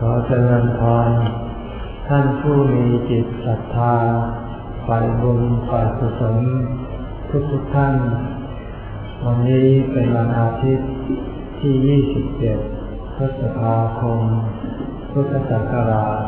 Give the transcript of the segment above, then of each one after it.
ขอเจริญพรท่านผู้มีจิตศรัทธาฝ่ายบุญฝ่ายกุศลทุกท่านวันนี้เป็นวันอาทิตย์ที่27พฤษภาคมพุทธศักราช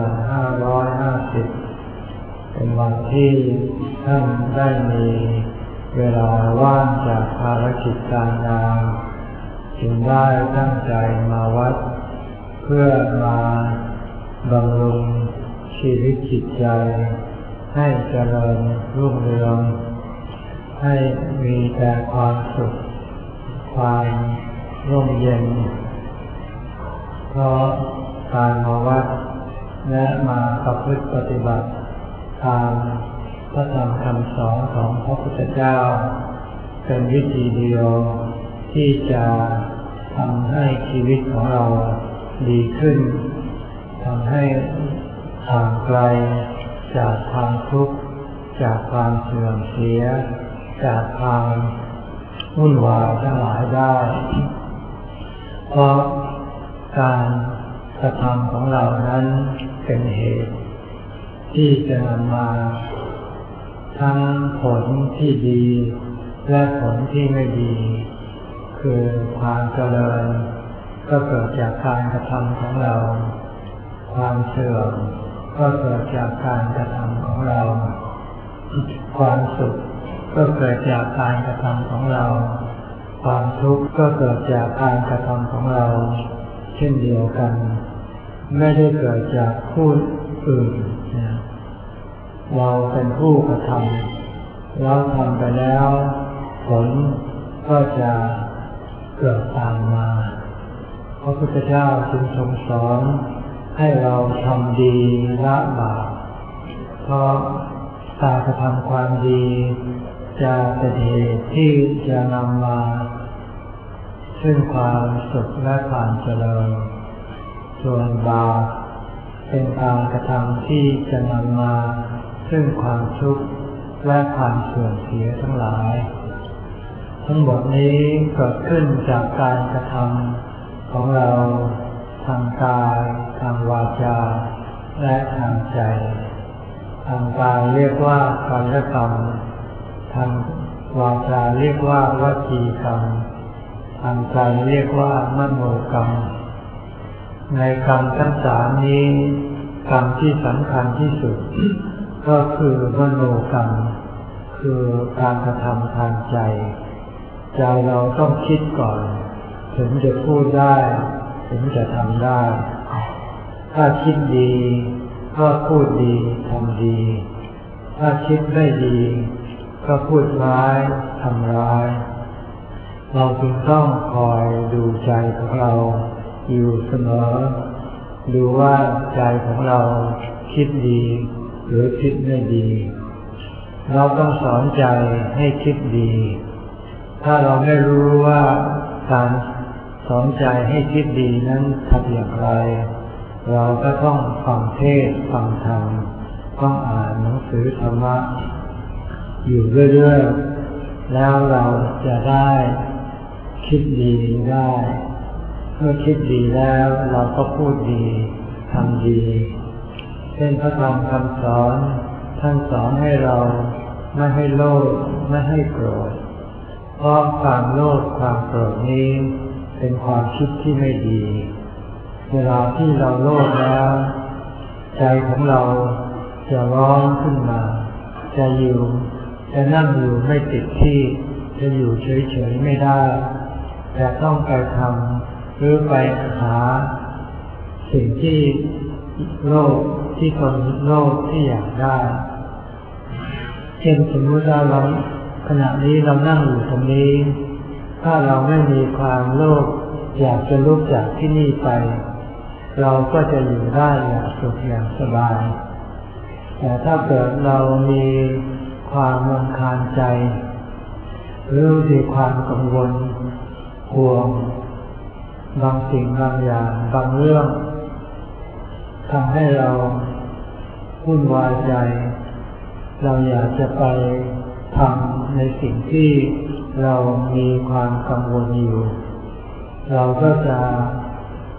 2550เป็นวันที่ท่านได้มีเวลาว่างจากภารกิจการงานจึงได้ตั้งใจมาวัดเพื่อมาบำรุงชีวิตจิตใจให้เจริญรุ่งเรืองให้มีแต่ความสุขความร่มเย็นเพราะการมาวัดและมาประพฤติปฏิบัติตามพระธรรมคำสอนของพระพุทธเจ้าเป็นวิธีเดียวที่จะทำให้ชีวิตของเราดีขึ้นทำให้ห่างไกลจากความทุกข์จากความเสื่อมเสียจากความวุ่นวายทั้งหลายได้เพราะการกระทำของเรานั้นเป็นเหตุที่จะนำมาทั้งผลที่ดีและผลที่ไม่ดีคือความเจริญก็เกิดจากการกระทำของเราความเสื่อมก็เกิดจากการกระทำของเราความสุขก็เกิดจากการกระทำของเราความทุกข์ก็เกิดจากการกระทำของเราเช่นเดียวกันไม่ได้เกิดจากผู้อื่นเราเป็นผู้กระทำเราทำไปแล้วผลก็จะเกิดตามมาพระพุทธเจ้าจึงทรงสอนให้เราทำดีละบาปเพราะการกระทำความดีจะเป็นเหตุที่จะนำมาซึ่งความสุขและความเจริญส่วนบาปเป็นการกระทำที่จะนำมาซึ่งความทุกข์และความเสื่อมเสียทั้งหลายทั้งหมดนี้เกิดขึ้นจากการกระทำของเราทางกายทางวาจาและทางใจทางกายเรียกว่ากายกรรมทางวาจาเรียกว่าวจีกรรมทางใจเรียกว่ามโนกรรมในกรรมทั้งสามนี้กรรมที่สำคัญที่สุดก็คือมโนกรรมคือการกระทำทางใจใจเราต้องคิดก่อนถึงจะพูดได้ถึงจะทำได้ถ้าคิดดีก็พูดดีทำดีถ้าคิดไม่ดีก็พูดร้ายทำร้ายเราจึงต้องคอยดูใจของเราอยู่เสมอดูว่าใจของเราคิดดีหรือคิดไม่ดีเราต้องสอนใจให้คิดดีถ้าเราไม่รู้ว่าการสอนใจให้คิดดีนั้นทำอย่างไรเราก็ต้องฟังเทศน์ฟังธรรมต้องอ่านหนังสือธรรมะอยู่เรื่อยๆแล้วเราจะได้คิดดีได้เมื่อคิดดีแล้วเราก็พูดดีทำดีเช่นพระธรรมคำสอนท่านสอนให้เราไม่ให้โลภไม่ให้โกรธเพราะความโลภความโกรธนี้เป็นความคิดที่ไม่ดีเวลาที่เราโลภแล้วใจของเราจะร้อนขึ้นมาจะนั่งอยู่ไม่ติดที่จะอยู่เฉยๆไม่ได้แต่ต้องไปทำหรือไปหาสิ่งที่โลภที่ตนโลภที่อยากได้เช่นสมมติว่าเราขณะนี้เรานั่งอยู่ตรงนี้ถ้าเราไม่มีความโลภอยากจะลุกจากที่นี่ไปเราก็จะอยู่ได้อย่างสุขอย่างสบายแต่ถ้าเกิดเรามีความรำคาญใจหรือมีความกังวลห่วงบางสิ่งบางอย่างบางเรื่องทำให้เราวุ่นวายใจเราอยากจะไปทำในสิ่งที่เรามีความกังวลอยู่เราก็จะ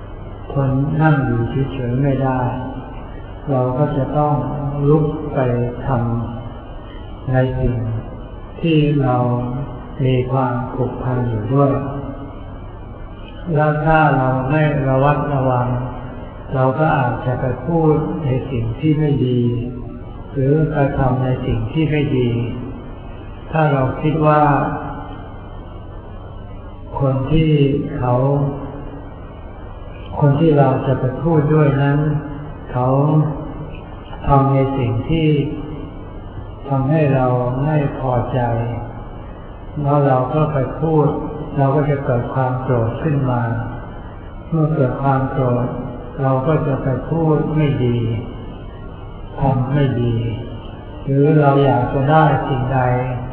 ทนนั่งอยู่เฉยๆไม่ได้เราก็จะต้องลุกไปทำในสิ่งที่เรามีความผูกพันอยู่ด้วยแล้วถ้าเราไม่ระวัดระวังเราก็อาจจะไปพูดในสิ่งที่ไม่ดีหรือกระทำในสิ่งที่ไม่ดีถ้าเราคิดว่าคนที่เราจะไปพูดด้วยนั้นเขาทำในสิ่งที่ทำให้เราไม่พอใจแล้วเราก็ไปพูดเราก็จะเกิดความโกรธขึ้นมาเมื่อเกิดความโกรธเราก็จะไปพูดไม่ดีทำไม่ดีหรือเราอยากจะได้สิ่งใด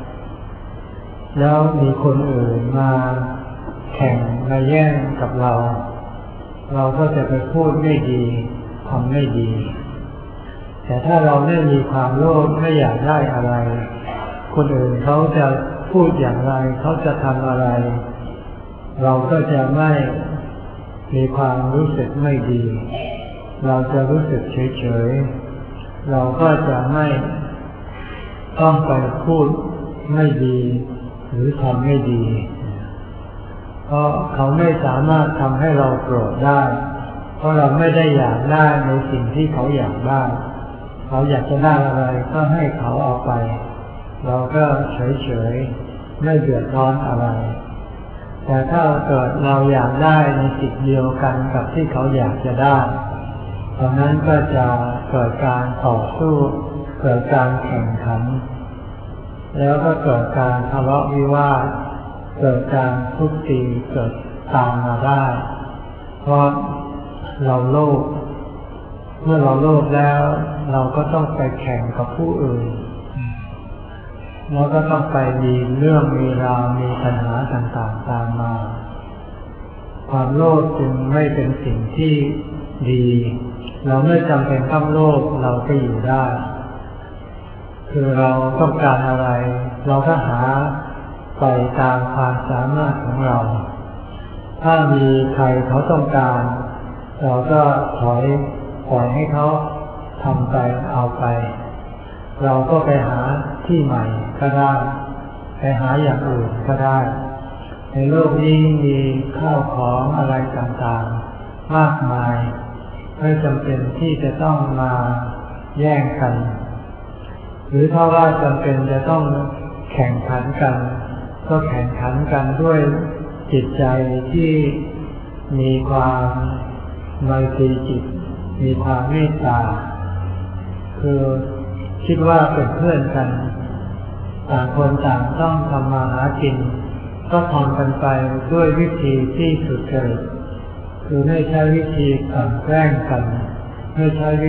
แล้วมีคนอื่นมาแข่งมาแย่งกับเราก็จะไปพูดไม่ดีทำไม่ดีแต่ถ้าเราไม่มีความโลภไม่อยากได้อะไรคนอื่นเขาจะพูดอย่างไรเขาจะทำอะไรเราก็จะไม่มีความรู้สึกไม่ดีเราจะรู้สึกเฉยๆเราก็จะไม่ต้องไปพูดไม่ดีหรือทำไม่ดีเพราะเขาไม่สามารถทำให้เราโกรธได้เพราะเราไม่ได้อยากได้ในสิ่งที่เขาอยากได้เขาอยากจะได้อะไรก็ให้เขาเอาไปเราก็เฉยๆไม่เดือดร้อนอะไรแต่ถ้าเกิดเราอยากได้ในสิ่งเดียวกันกับที่เขาอยากจะได้ตอนนั้นก็จะเกิดการต่อสู้เกิดการแข่งขันแล้วก็เกิดการทะเลาะวิวาทเกิดการทุบตีเกิดตามมาได้เพราะเราโลภเมื่อเราโลภแล้วเราก็ต้องไปแข่งกับผู้อื่นแล้วก็ต้องไปมีเรื่องมีราวมีปัญหาต่างๆตามมาความโลภจึงไม่เป็นสิ่งที่ดีเราไม่จำเป็นต้องโลภเราก็อยู่ได้คือเราต้องการอะไรเราก็หาไปตามความสามารถของเราถ้ามีใครเขาต้องการเราก็ปล่อยให้เขาทำไปเอาไปเราก็ไปหาที่ใหม่ก็ได้ไปหาอย่างอื่นก็ได้ในโลกนี้มีข้าวของอะไรต่างๆมากมายไม่จำเป็นที่จะต้องมาแย่งกันหรือถ้าว่าจำเป็นจะต้องแข่งขันกันก็แข่งขันกันด้วยจิตใจที่มีความไมตรีจิตมีความเมตตาคือคิดว่าเป็นเพื่อนกันต่างคนต่างต้องทำมาหากินก็ทำกันไปด้วยวิธีที่สุจริตคือไม่ใช้วิธีกลั่นแกล้งกันไม่ใช้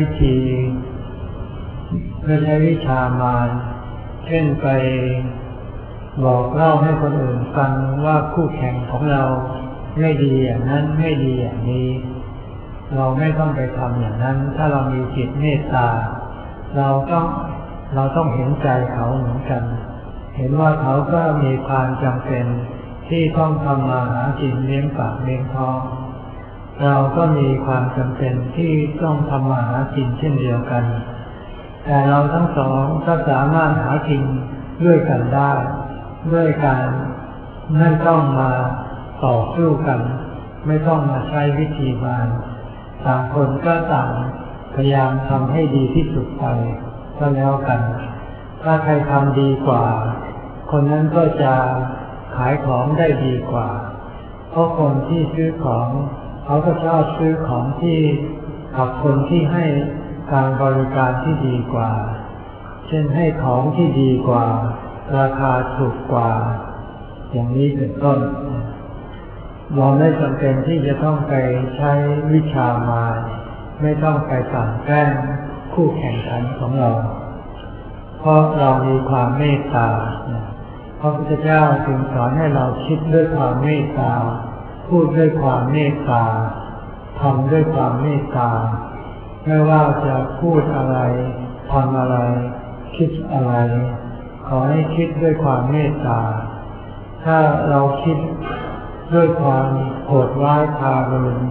วิชามารเช่นไปบอกเล่าให้คนอื่นฟังว่าคู่แข่งของเราไม่ดีอย่างนั้นไม่ดีอย่างนี้เราไม่ต้องไปทำอย่างนั้นถ้าเรามีจิตเมตตาเราต้องเห็นใจเขาเหมือนกันเห็นว่าเขาก็มีความจำเป็นที่ต้องทำมาหากินเลี้ยงปากเลี้ยงท้องเราก็มีความจำเป็นที่ต้องทำมาหากินเช่นเดียวกันแต่เราทั้งสองก็สามารถหากินด้วยกันได้ด้วยการไม่ต้องมาต่อสู้กันไม่ต้องมาใช้วิธีมารต่างคนก็ต่างพยายามทำให้ดีที่สุดไปก็แล้วกันถ้าใครทำดีกว่าคนนั้นก็จะขายของได้ดีกว่าเพราะคนที่ซื้อของเขาก็ชอบซื้อของที่กับคนที่ให้การบริการที่ดีกว่าเช่นให้ของที่ดีกว่าราคาถูกกว่าอย่างนี้เป็นต้นเราไม่จำเป็นที่จะต้องไปใช้วิชามารไม่ต้องไปกลั่นแกล้งคู่แข่งขันของเราเพราะเรามีความเมตตาพระพุทธเจ้าจึงสอนให้เราคิดด้วยความเมตตาพูดด้วยความเมตตาทำด้วยความเมตตาไม่ว่าจะพูดอะไรทำอะไรคิดอะไรขอให้คิดด้วยความเมตตาถ้าเราคิดด้วยความโหดร้ายทารุณ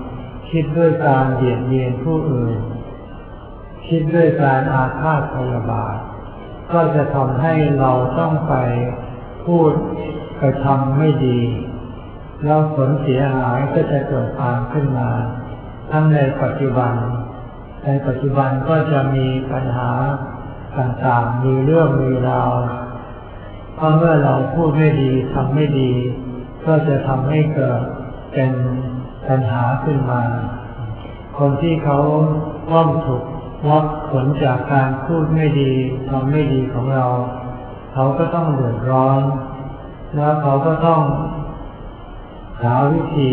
คิดด้วยการเบียดเบียนผู้อื่นคิดด้วยการอาฆาตพยาบาทก็จะทำให้เราต้องไปพูดไปทำไม่ดีแล้วผลเสียหายก็จะเกิดตามขึ้นมาทั้งในปัจจุบันก็จะมีปัญหาต่างๆมีเรื่องมีราวเพราะเมื่อเราพูดไม่ดีทำไม่ดีก็จะทำให้เกิดเป็นปัญหาขึ้นมาคนที่เขาว่อมถูกวัดผลจากการพูดไม่ดีทำไม่ดีของเราเขาก็ต้องเดือดร้อนแล้วเขาก็ต้องหาวิธี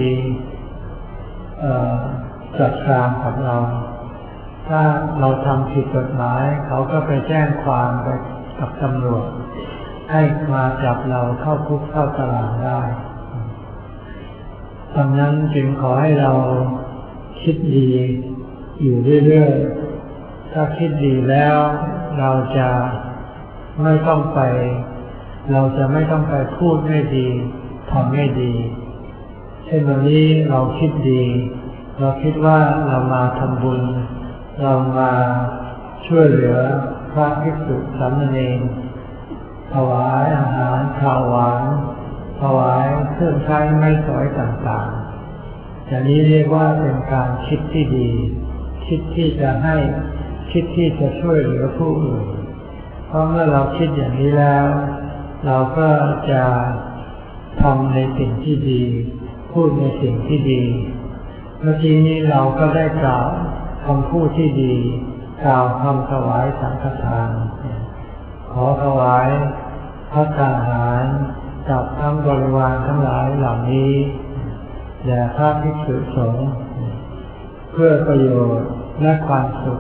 จัดการกับเราถ้าเราทำผิดกฎหมายเขาก็ไปแจ้งความไปกับตำรวจให้มาจับเราเข้าคุกเข้าตารางได้ดังนั้นจึงขอให้เราคิดดีอยู่เรื่อยๆถ้าคิดดีแล้วเราจะไม่ต้องไปพูดไม่ดีทำไม่ดีเช่นวันนี้เราคิดดีเราคิดว่าเรามาทำบุญเรามาช่วยเหลือพระภิกษุสามเณรถวายอาหารข้าวหวานถวายเครื่องใช้ไม้สอยต่างๆอย่างนี้เรียกว่าเป็นการคิดที่ดีคิดที่จะให้คิดที่จะช่วยเหลือผู้อื่นเพราะเมื่อเราคิดอย่างนี้แล้วเราก็จะทำในสิ่งที่ดีพูดในสิ่งที่ดีเมื่อกี้นี้เราก็ได้กล่าวคำพูดที่ดีกล่าวคำถวายสังฆทานขอถวายพระทหารกับทั้งบริวารทั้งหลายเหล่านี้แด่พระภิกษุสงฆ์เพื่อประโยชน์และความสุข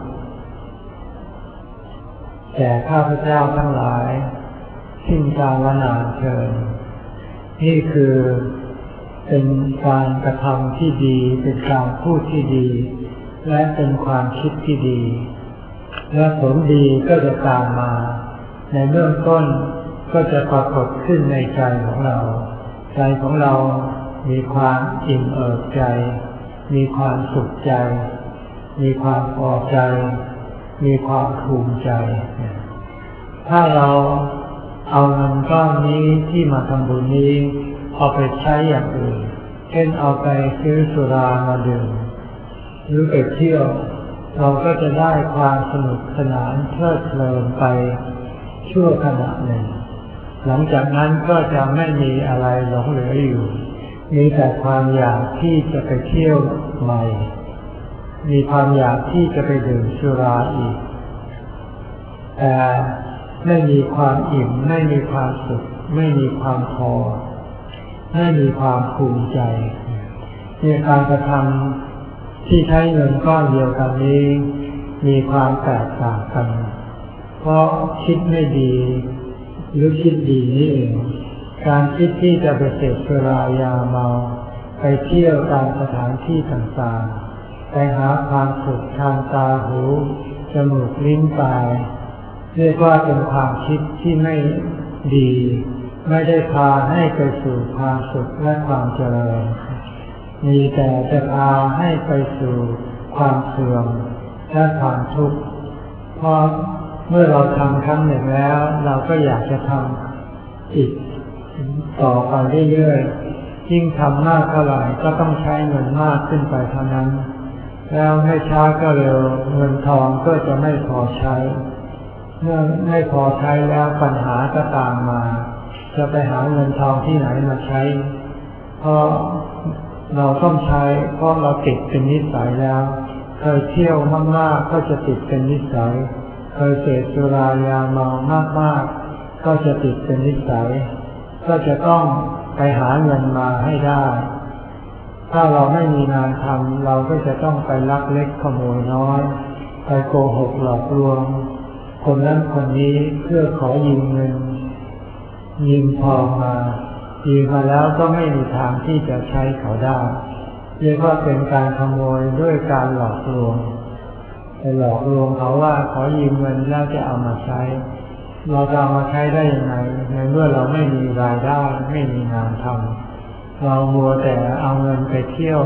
แก่ข้าพเจ้าทั้งหลายสิ้นกาลนานเทอญนี่คือเป็นการกระทำที่ดีเป็นการพูดที่ดีและเป็นความคิดที่ดีและผลดีก็จะตามมาในเบื้องต้นก็จะปรากฏขึ้นในใจของเราใจของเรามีความอิ่มเอิบใจมีความสุขใจมีความพอใจมีความภูมิใจถ้าเราเอาเงินก้อนนี้ที่มาทำบุญนี้เอาไปใช้อย่างอื่นเช่นเอาไปซื้อสุรามาดื่มหรือไปเที่ยวเราก็จะได้ความสนุกสนานเพลิดเพลินไปชั่วขณะหนึ่งหลังจากนั้นก็จะไม่มีอะไรหลงเหลืออยู่มีแต่ความอยากที่จะไปเที่ยวใหม่มีความอยากที่จะไปดื่มสุราอีกแต่ไม่มีความอิ่มไม่มีความสุขไม่มีความพอไม่มีความภูมิใจในการกระทำที่ใช้เงินก้อนเดียวกันนี้มีความแตกต่างกันเพราะคิดไม่ดีหรือคิดดีนี่เองการคิดที่จะไปเสพสุรายาเมาไปเที่ยวตามสถานที่ต่างๆไปหาความสุขทางตาหูจมูกลิ้นกายเรียกว่าเป็นความคิดที่ไม่ดีไม่ได้พาให้ไปสู่ความสุขและความเจริญมีแต่จะพาให้ไปสู่ความเสื่อมและความทุกข์เพราะเมื่อเราทำครั้งหนึ่งแล้วเราก็อยากจะทำอีกต่อไปเรื่อยๆยิ่งทำมากเท่าไหร่ก็ต้องใช้เงินมากขึ้นไปเท่านั้นแล้วไม่ช้าก็เร็วเงินทองก็จะไม่พอใช้เมื่อไม่พอใช้แล้วปัญหาก็ตามมาจะไปหาเงินทองที่ไหนมาใช้เพราะเราต้องใช้เพราะเราติดเป็นนิสัยแล้วเคยเที่ยวมากๆก็จะติดเป็นนิสัยเคยเสพสุรายาเมามากๆก็จะติดเป็นนิสัยก็จะต้องไปหาเงินมาให้ได้ถ้าเราไม่มีงานทำเราก็จะต้องไปลักเล็กขโมยน้อยไปโกหกหลอกลวงคนนั้นคนนี้เพื่อขอยืมเงินยืมทองมายืมมาแล้วก็ไม่มีทางที่จะใช้เขาได้เรียกว่าเป็นการขโมยด้วยการหลอกลวงไปหลอกลวงเขาว่าขอยืมเงินแล้วจะเอามาใช้เราจะเอามาใช้ได้ยังไงในเมื่อเราไม่มีรายได้ไม่มีงานทำเรามัวแต่เอาเงินไปเที่ยว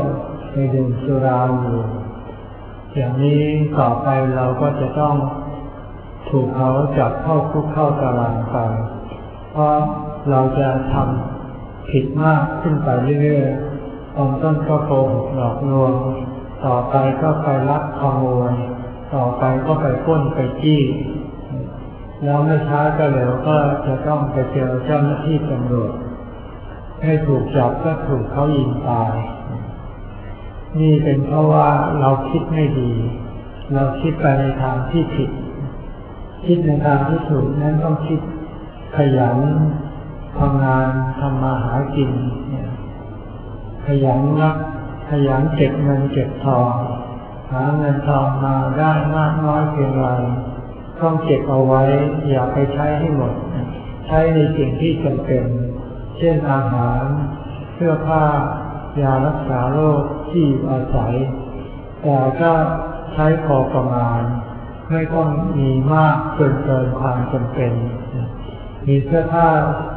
ไปดื่มสุราอยู่อย่างนี้ต่อไปเราก็จะต้องถูกเขาจับเข้าคุกเข้าตารางไปเพราะเราจะทำผิดมากขึ้นไปเรื่อยๆตอนต้นก็โกหกหลอกลวงต่อไปก็ไปลักขโมยต่อไปก็ไปปล้นไปจี้แล้วไม่ช้าก็เร็วก็จะต้องไปเจอเจ้าหน้าที่ตำรวจให้ถูกจับก็ถูกเขายิงตายนี่เป็นเพราะว่าเราคิดไม่ดีเราคิดไปในทางที่ผิดคิดในทางที่ถูกนั้นต้องคิดขยันทำงานทำมาหากินขยันเก็บเงินเก็บทองหาเงินทองมาได้มากน้อยเพียงไรต้องเก็บเอาไว้อย่าไปใช้ให้หมดใช้ในสิ่งที่จำเป็นเช่นอาหารเสื้อผ้ายารักษาโรคที่อาศัยแต่ก็ใช้พอประมาณไม่ต้องมีมากเกินความจำเป็นมีเสื้อผ้า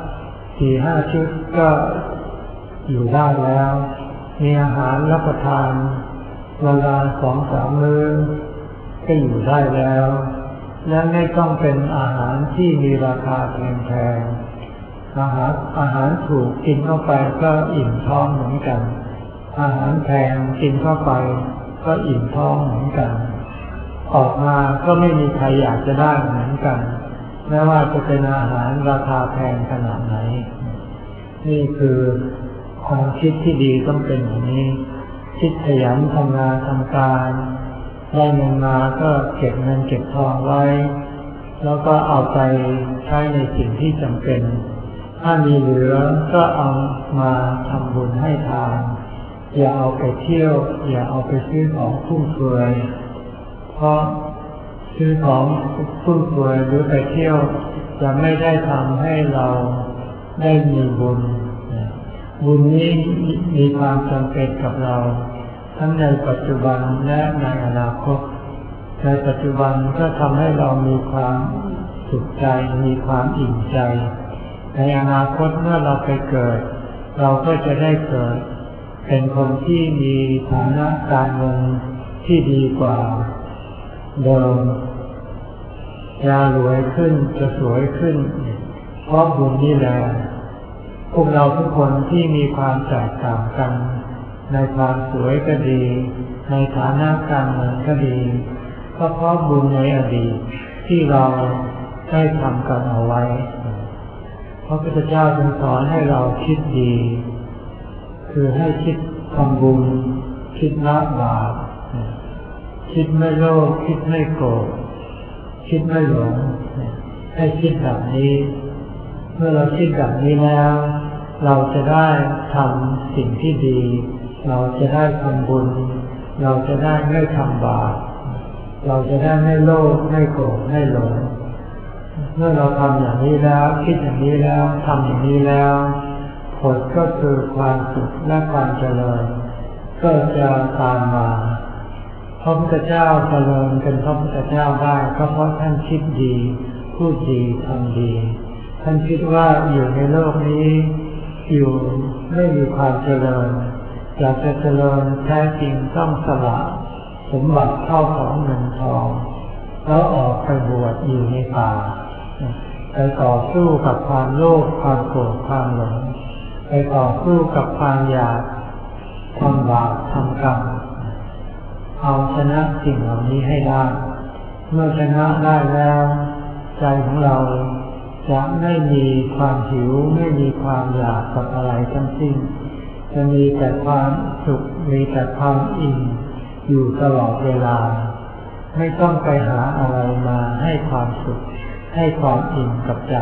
4-5 ชุดก็อยู่ได้แล้วมีอาหารรับประทานวันละ 2-3 มื้อก็อยู่ได้แล้วและไม่ต้องเป็นอาหารที่มีราคาแพงๆอาหารถูกกินเข้าไปก็อิ่มท้องเหมือนกันอาหารแพงกินเข้าไปก็อิ่มท้องเหมือนกันออกมาก็ไม่มีใครอยากจะได้เหมือนกันแม้ว่าจะเป็นอาหารราคาแพงขนาดไหนนี่คือความคิดที่ดีต้องเป็นอย่างนี้คิดขยันทำงานทำการได้เงินมาก็เก็บเงินเก็บทองไว้แล้วก็เอาไปใช้ในสิ่งที่จำเป็นถ้ามีเหลือก็เอามาทำบุญให้ทานอย่าเอาไปเที่ยวอย่าเอาไปซื้อของฟุ่มเฟือยเพราะซื้อของฟุ่มเฟือยหรือไปเที่ยวจะไม่ได้ทำให้เราได้มีบุญนี้มีความจำเป็นกับเราทั้งในปัจจุบันและในอนาคตในปัจจุบันก็ทำให้เรามีความสุขใจมีความอิ่มใจในอนาคตเมื่อเราไปเกิดเราก็จะได้เกิดเป็นคนที่มีฐานะการเงินที่ดีกว่าเดิมจะรวยขึ้นจะสวยขึ้นเพราะบุญนี่แหละพวกเราทุกคนที่มีความแตกต่างกันในความสวยก็ดีในฐานะการเงินก็ดีก็เพราะบุญในอดีตที่เราได้ทำกันเอาไว้พระพุทธเจ้าจึงสอนให้เราคิดดีคือให้คิดทำบุญคิดละบาปคิดไม่โลภคิดไม่โกรธคิดไม่หลงให้คิดแบบนี้เมื่อเราคิดแบบนี้แล้วเราจะได้ทำสิ่งที่ดีเราจะได้ทำบุญเราจะได้ไม่ทำบาปเราจะได้ไม่โลภไม่โกรธไม่หลงเมื่อเราทำอย่างนี้แล้วคิดอย่างนี้แล้วทำอย่างนี้แล้วผลก็คือความสุขและความเจริญก็จะตามมาพระพุทธเจ้าเจริญเป็นพระพุทธเจ้าได้ก็เพราะท่านคิดดีพูดดีทำดีท่านคิดว่าอยู่ในโลกนี้อยู่ไม่มีความเจริญอยากจะเจริญแท้จริงต้องสละสมบัติเข้าของเงินทองแล้วออกไปบวชอยู่ในป่าไปต่อสู้กับความโลภความโกรธความหลงไปต่อสู้กับความอยากทำบาปทำกรรมเอาชนะสิ่งเหล่านี้ให้ได้เมื่อชนะได้แล้วใจของเราจะไม่มีความหิวไม่มีความอยากกับอะไรทั้งสิ้นจะมีแต่ความสุขมีแต่ความอิ่มอยู่ตลอดเวลาไม่ต้องไปหาอะไรมาให้ความสุขให้ความอิ่มกับใจ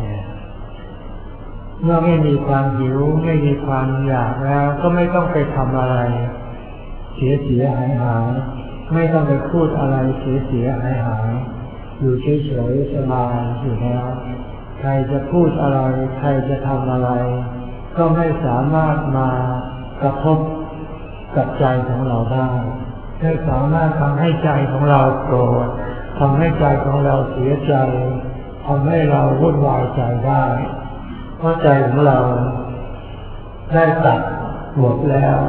เมื่อไม่มีความหิวไม่มีความอยากแล้วก็ไม่ต้องไปทำอะไรเสียหายไม่ต้องไปพูดอะไรเสียหายอยู่เฉยๆสบายอยู่แล้วใครจะพูดอะไรใครจะทำอะไรก็ไม่สามารถมากระทบกับใจของเราได้ไม่สามารถทำให้ใจของเราโกรธทำให้ใจของเราเสียใจทำให้เราวุ่นวายใจได้เพราะใจของเราได้ตัดหมดแล้ว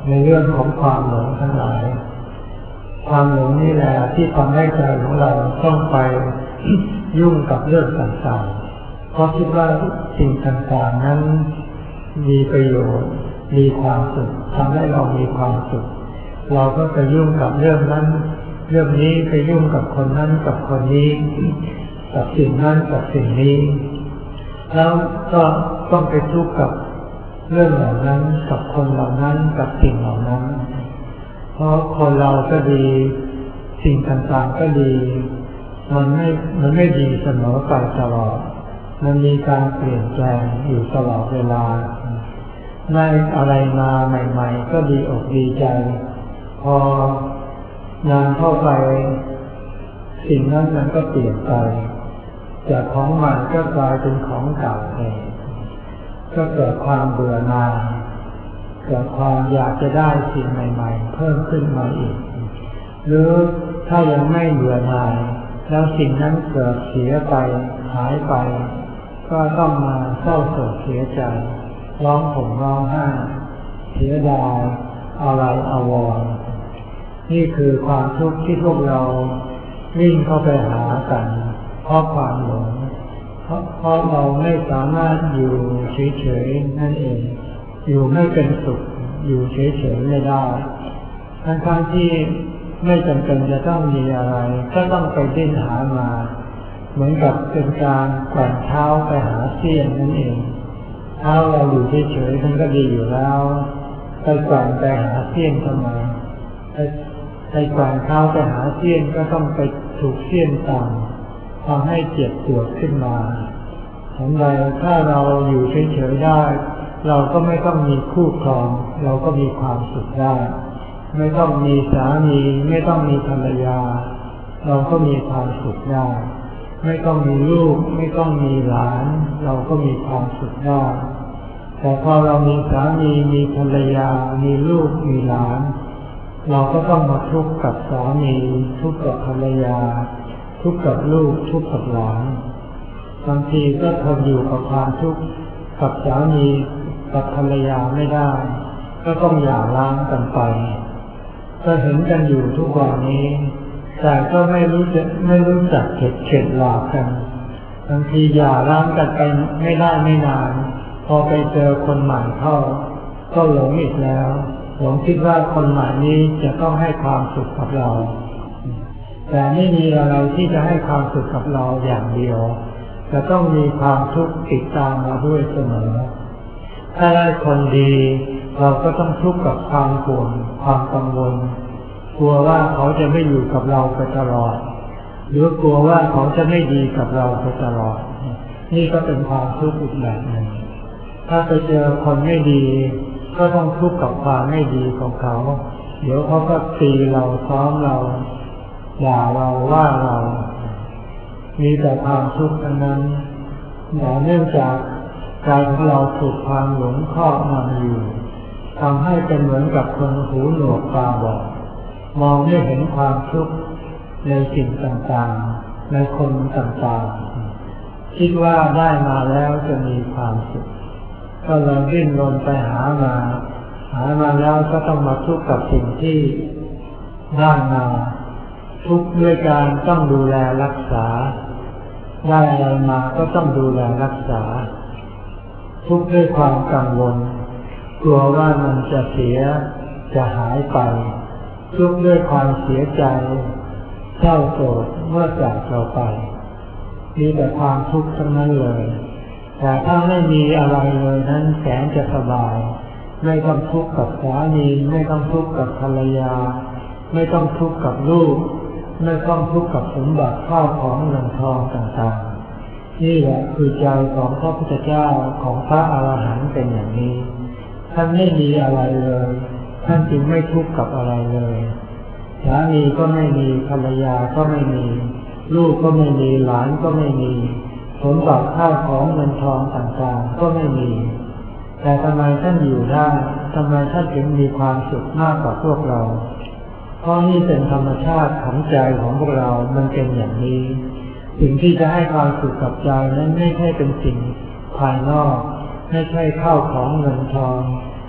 ในเรื่องของความหลงทั้งหลายความหลงนี่แหละที่ทำให้ใจของเราต้องไปยุ่งกับเรื่องต่างๆเพราะคิดว่าสิ่งต่างๆนั้นมีประโยชน์มีความสุขทำให้เรามีความสุขเราก็ไปยุ่งกับเรื่องนั้นเรื่องนี้ไปยุ่งกับคนนั้นกับคนนี้กับสิ่งนั้นกับสิ่งนี้แล้วก็ต้องไปทุกข์กับเรื่องเหล่านั้นกับคนเหล่านั้นกับสิ่งเหล่านั้นเพราะคนเราก็ดีสิ่งต่างๆก็ดีมันไม่ดีเสมอไปตลอดมันมีการเปลี่ยนแปลงอยู่ตลอดเวลาได้อะไรมาใหม่ๆก็ดีอกดีใจพอนานเข้าไปสิ่งนั้นมันก็เปลี่ยนไปจากของใหม่ก็กลายเป็นของเก่าเองก็เกิดความเบื่อหน่ายเกิดความอยากจะได้สิ่งใหม่ๆเพิ่มขึ้นมาอีกหรือถ้ายังไม่เบื่อหน่ายแล้วสิ่งนั้นเกิดเสียไปหายไปก็ต้องมาเศร้าโศกเสียใจร้องห่มร้องไห้เสียดายอะไรอาวรณ์นี่คือความทุกข์ที่พวกเราวิ่งเข้าไปหากันเพราะความหลงเพราะเราไม่สามารถอยู่เฉยๆนั่นเองอยู่ไม่เป็นสุขอยู่เฉยๆไม่ได้ทั้งที่ไม่จำเป็นจะต้องมีอะไรก็ต้องไปดิ้นหามาเหมือนกับเป็นการแกว่งเท้าไปหาเสี้ยนนั่นเองเท้าเราอยู่เฉยๆมันก็ดีอยู่แล้วไปแกว่งไปหาเสี้ยนทำไมไปแกว่งเท้าไปหาเสี้ยนก็ต้องไปถูกเสี้ยนต่ำทำให้เจ็บปวดขึ้นมาทันใดถ้าเราอยู่เฉยๆได้เราก็ไม่ต้องมีคู่ครองเราก็มีความสุขได้ไม่ต้องมีสามีไม่ต้องมีภรรยาเราก็มีความสุขได้ไม่ต้องมีลูกไม่ต้องมีหลานเราก็มีความสุขได้แต่พอเรามีสามีมีภรรยามีลูกมีหลานเราก็ต้องมาทุกข์กับสามีทุกข์กับภรรยาทุกข์กับลูกทุกข์กับหลานบางทีก็ทนอยู่กับความทุกข์กับสามีกับภรรยาไม่ได้ก็ต้องหย่าร้างกันไปก็เห็นกันอยู่ทุกวันนี้แต่ก็ไม่รู้จักเข็ดหลาบกันบางทีหย่าร้างกันไปไม่ได้ไม่นานพอไปเจอคนใหม่เข้าก็หลงอีกแล้วหลงคิดว่าคนใหม่นี้จะต้องให้ความสุขกับเราแต่ไม่มีอะไรที่จะให้ความสุขกับเราอย่างเดียวจะต้องมีความทุกข์ติดตามมาด้วยเสมอถ้าได้คนดีเราก็ต้องทุกข์กับความห่วงความกังวลกลัวว่าเขาจะไม่อยู่กับเราไปตลอดหรือกลัวว่าเขาจะไม่ดีกับเราไปตลอดนี่ก็เป็นความทุกข์อีกแบบหนึ่งถ้าไปเจอคนไม่ดีก็ต้องทุกข์กับความไม่ดีของเขาเดี๋ยวเขาก็ตีเราซ้อมเราด่าเราว่าเรามีแต่ความทุกข์ทั้งนั้นแต่เนื่องจากใจของเราถูกความหลงครอบงำอยู่ทำให้เป็นเหมือนกับคนหูหนวกตาบอดมองไม่เห็นความทุกข์ในสิ่งต่างๆในคนต่างๆคิดว่าได้มาแล้วจะมีความสุขก็เลยดิ้นรนไปหามาแล้วก็ต้องมาทุกข์กับสิ่งที่ได้มาทุกข์ด้วยการต้องดูแลรักษาได้อะไรมาก็ต้องดูแลรักษาทุกข์ด้วยความกังวลกลัวว่ามันจะเสียจะหายไปทุกข์ด้วยความเสียใจเศร้าโศกเมื่อจากเราไปมีแต่ความทุกข์ทั้งนั้นเลยแต่ถ้าไม่มีอะไรเลยนั้นแสนจะสบายไม่ต้องทุกข์กับสามีไม่ต้องทุกข์กับภรรยาไม่ต้องทุกข์กับลูกไม่ต้องทุกข์กับสมบัติข้าวของเงินทองต่างๆนี่แหละคือใจของพระพุทธเจ้าของพระอรหันต์เป็นอย่างนี้ท่านไม่มีอะไรเลยท่านจึงไม่ทุกข์กับอะไรเลยสามีก็ไม่มีภรรยาก็ไม่มีลูกก็ไม่มีหลานก็ไม่มีสมบัติข้าวของเงินทองต่างๆก็ไม่มีแต่ทำไมท่านอยู่ได้ทำไมท่านถึงมีความสุขมากกว่าพวกเราเพราะนี่เป็นธรรมชาติของใจของพวกเรามันเป็นอย่างนี้สิ่งที่จะให้ความสุขกับใจนั้นไม่ใช่เป็นสิ่งภายนอกไม่ใช่ข้าวของเงินทอง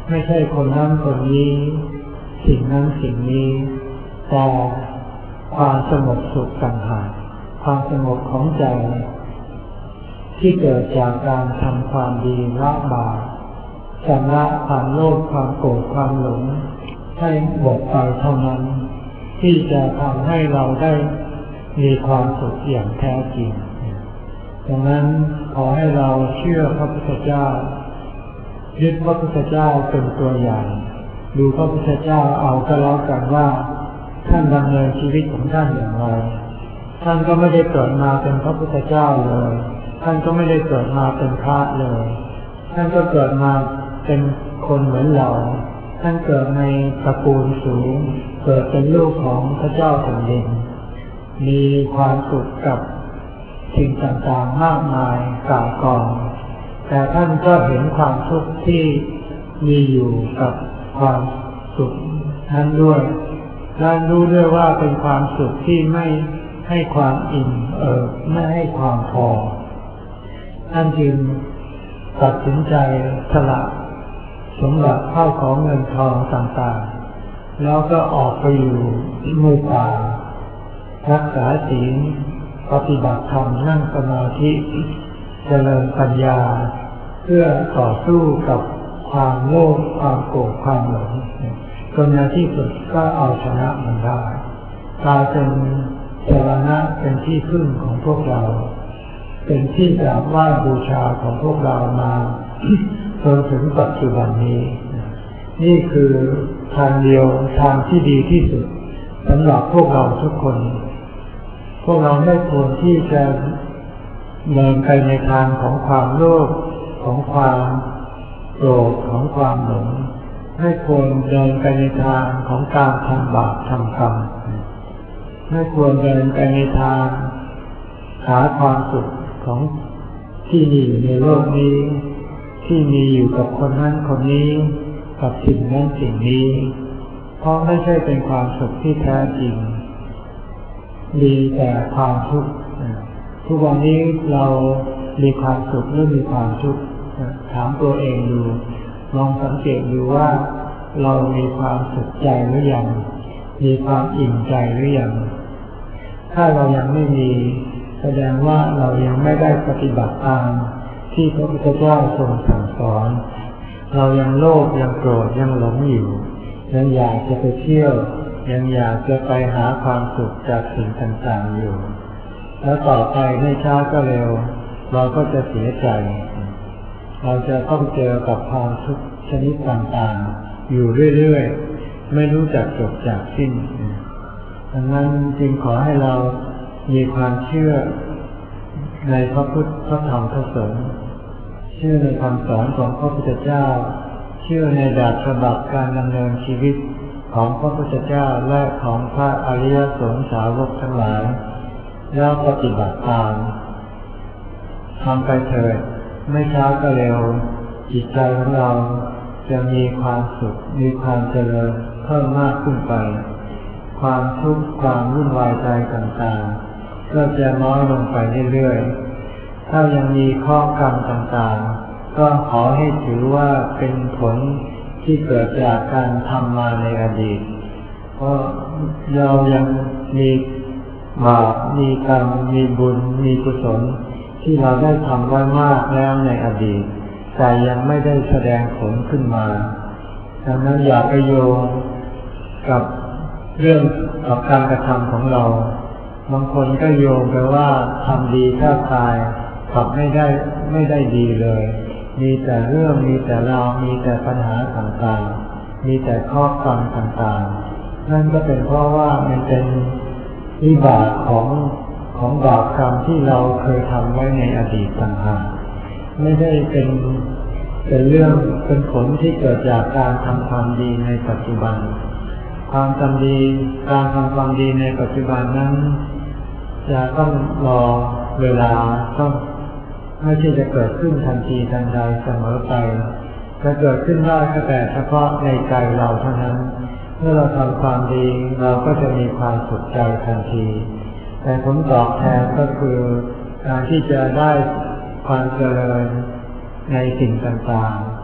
ไม่ใช่คนนั้นคนนี้สิ่งนั้นสิ่งนี้แต่ความสงบสุขต่างหากความสงบของใจที่เกิดจากการทำความดีละบาปชำระความโลภความโกรธความหลงให้หมดไปเท่านั้นที่จะทำให้เราได้มีความสุขอย่างแท้จริงดังนั้นขอให้เราเชื่อพระพุทธเจ้ายึดพระพุทธเจ้าเป็นตัวอย่างดูพระพุทธเจ้าเอาก็แล้วกันว่าท่านดำเนินชีวิตของท่านอย่างไรท่านก็ไม่ได้เกิดมาเป็นพระพุทธเจ้าเลยท่านก็ไม่ได้เกิดมาเป็นพระเลยท่านก็เกิดมาเป็นคนเหมือนเราท่านเกิดในตระกูลสูงเกิดเป็นลูกของพระเจ้าแผ่นดินมีความสุขกับสิ่งต่างๆมากมายกล่าวก่อนแต่ท่านก็เห็นความทุกข์ที่มีอยู่กับความสุขนั้นด้วยและรู้ด้วยว่าเป็นความสุขที่ไม่ให้ความอิ่มไม่ให้ความพอท่านจึงตัดสินใจสละสมบัติเข้าของเงินทองต่างๆแล้วก็ออกไปอยู่ในป่ารักษาศีลปฏิบัติธรรมนั่งสมาธิเจริญปัญญาเพื่อต่อสู้กับความโลภความโกรธความหลงจนในที่สุดก็เอาชนะมันได้กลายเป็นสรณะเป็นที่พึ่งของพวกเราเป็นที่กราบไหว้บูชาของพวกเรามาจนถึงปัจจุบันนี้นี่คือทางเดียวทางที่ดีที่สุดสำหรับพวกเราทุกคนพวกเราไม่ควรที่จะเดินไปในทางของความโลภของความโกรธของความหลงไม่ควรเดินไปในทางของการทำบาปทำกรรมไม่ควรเดินไปในทางหาความสุขของที่มีอยู่ในโลกนี้ที่มีอยู่กับคนนั้นคนนี้กับสิ่งนั้นสิ่งนี้เพราะไม่ใช่เป็นความสุขที่แท้จริงมีแต่ความทุกข์ทุกวันนี้เรามีความสุขหรือมีความทุกข์ถามตัวเองดูลองสังเกตดูว่าเรามีความสุขใจหรือยังมีความอิ่มใจหรือยังถ้าเรายังไม่มีแสดงว่าเรายังไม่ได้ปฏิบัติตามที่พระพุทธเจ้าทรงสั่งสอนเรายังโลภยังโกรธยังหลงอยู่ยังอยากจะไปเที่ยวยังอยากจะไปหาความสุขจากสิ่งต่างๆอยู่แล้วต่อไปไม่ช้าก็เร็วเราก็จะเสียใจเราจะต้องเจอกับความทุกข์ชนิดต่างๆอยู่เรื่อยๆไม่รู้จักจบจากสิ้นดังนั้นจึงขอให้เรามีความเชื่อในพระพุทธพระธรรมพระสงฆ์เชื่อในคำสอนของพระพุทธเจ้าเชื่อในแบบฉบับการดำเนินชีวิตของพระพุทธเจ้าและของพระอริยสงฆ์สาวกทั้งหลายแล้วปฏิบัติตามทำไปเถิดไม่ช้าก็เร็วจิตใจของเราจะมีความสุขมีความเจริญเพิ่มมากขึ้นไปความทุกข์ความวุ่นวายใจต่างๆก็จะน้อยลงไปเรื่อยๆถ้ายังมีข้อกรรมต่างๆก็ขอให้ถือว่าเป็นผลที่เกิดจากการทำมาในอดีตเพราะเรายังมีบาปมีกรรมมีบุญมีกุศลที่เราได้ทำไว้มากแล้วในอดีตแต่ยังไม่ได้แสดงผลขึ้นมาดังนั้นอย่าไปโยงกับเรื่องกับการกระทำของเราบางคนก็โยงไปว่าทำดีถ้าตายกลับไม่ได้ดีเลยมีแต่เรื่องมีแต่ราวมีแต่ปัญหาต่างๆมีแต่ข้อกรรมต่างๆนั่นก็เป็นเพราะว่ามันเป็นวิบากของบาปกรรมที่เราเคยทำไว้ในอดีตต่างหากไม่ได้เป็นเรื่องเป็นผลที่เกิดจากการทำความดีในปัจจุบันการทำความดีในปัจจุบันนั้นจะต้องรอเวลาต้องไม่ใช่จะเกิดขึ้นทันทีทันใดเสมอไปจะเกิดขึ้นได้ก็แต่เฉพาะในใจเราเท่านั้นเมื่อเราทำความดีเราก็จะมีความสุขใจทันทีแต่ผลตอบแทนก็คือการที่จะได้ความเจริญในสิ่งต่างๆ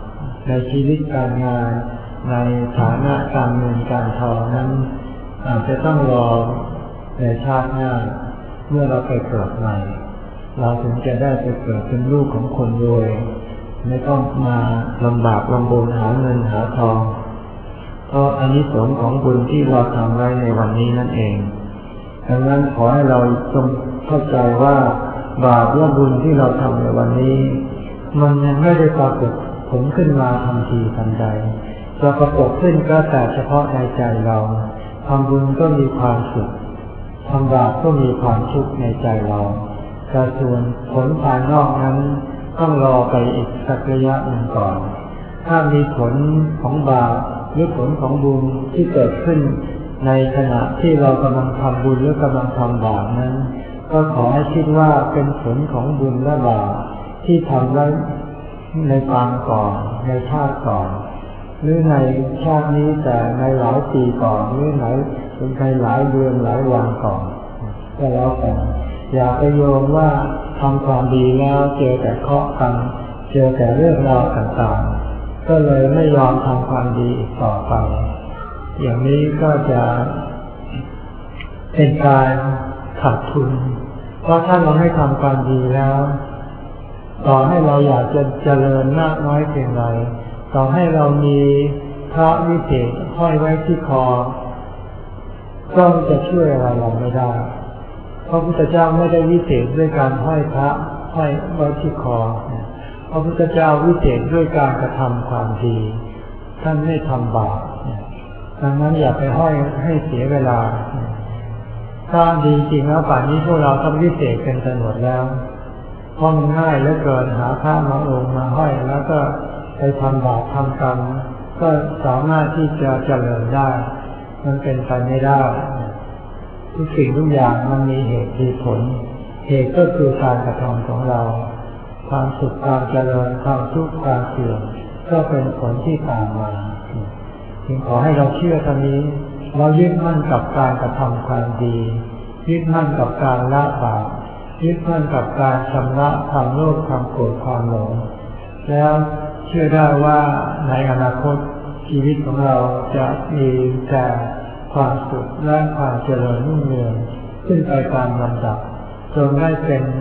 ในชีวิตการงานในฐานะการเงินการทองนั้นอาจจะต้องรอในชาติหน้าเมื่อเราไปเกิดใหม่เราถึงจะได้ไปเกิดเป็นลูกของคนรวยไม่ต้องมาลำบากลำบนหาเงินหาทองเพราะอานิสงส์ของบุญที่เราทำไว้ในวันนี้นั่นเองดังนั้นขอให้เราจงเข้าใจว่าบาปและบุญที่เราทำในวันนี้มันยังไม่ได้ปรากฏผลขึ้นมาทันทีทันใดจะปรากฏขึ้นก็แต่เฉพาะในใจเราทำบุญก็มีความสุขทำบาปก็มีความทุกข์ในใจเราแต่ส่วนผลภายนอกนั้นต้องรอไปอีกสักระยะหนึ่งก่อนถ้ามีผลของบาปหรือผลของบุญที่เกิดขึ้นในขณะที่เรากำลังทำบุญหรือกำลังทำบาปนั้นก็ขอให้คิดว่าเป็นผลของบุญและบาปที่ทำไว้ในปางก่อนในชาติก่อนหรือในชาตินี้แต่ในหลายปีก่อนหรือในหลายเดือนหลายวันก่อนก็แล้วแต่อย่าไปโยงว่าทำความดีแล้วเจอแต่เคราะห์กรรมเจอแต่เรื่องราวต่างๆก็เลยไม่ยอมทำความดีอีกต่อไปอย่างนี้ก็จะเป็นการขาดทุนเพราะถ้าเราไม่ทำความดีแล้วต่อให้เราอยากจะเจริญมากน้อยเพียงไรต่อให้เรามีพระวิเศษห้อยไว้ที่คอก็จะช่วยอะไรเราไม่ได้พระพุทธเจ้าไม่ได้วิเศษด้วยการห้อยพระห้อยไว้ที่คอพระพุทธเจ้าวิเศษด้วยการกระทำความดีท่านไม่ทำบาปดังนั้นอย่าไปห้อยให้เสียเวลาถ้าดีจริงแล้วป่านนี้พวกเราทำวิเศษกันจนหมดแล้วเพราะมันง่ายเหลือเกินหาพระมาองค์มาห้อยแล้วก็ไปทำบาปทำกรรมก็สามารถที่จะเจริญได้มันเป็นไปไม่ได้ทุกสิ่งทุกอย่างมันมีเหตุมีผลเหตุก็คือการกระทำของเราความสุขความเจริญความทุกข์ความเสื่อมก็เป็นผลที่ตามมาจึงขอให้เราเชื่อตรงนี้เรายึดมั่นกับการกระทำความดียึดมั่นกับการละบาปยึดมั่นกับการชำระความโลภความโกรธความหลงแล้วเชื่อได้ว่าในอนาคตชีวิตของเราจะมีแต่ความสุขและความเจริญรุ่งเรืองขึ้นไปตามลำดับจนได้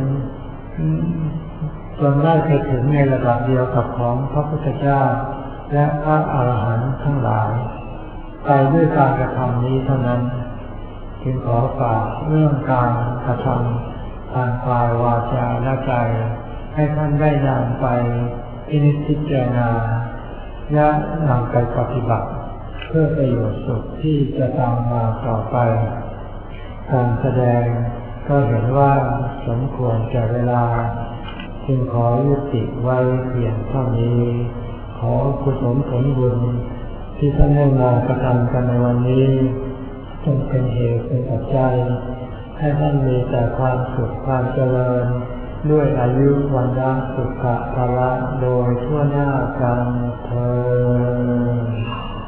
ไปถึงในระดับเดียวกับของพระพุทธเจ้าและพระอรหันต์ทั้งหลายไปด้วยการกระทำนี้เท่านั้นจึงขอฝากเรื่องการกระทำทางกายวาจาและใจให้ท่านได้นำไปพิจารณาและนำไปปฏิบัติเพื่อประโยชน์สุขที่จะตามมาต่อไปการแสดงก็เห็นว่าสมควรแก่เวลาจึงขอยุติไว้เพียงเท่านี้ขอกุศลผลบุญที่ท่านได้มากระทำกันในวันนี้จงเป็นเหตุเป็นปัจจัยให้ท่านมีแต่ความสุขความเจริญด้วยอายุวันนะสุขภาละโดยทั่วหน้ากันเทอญ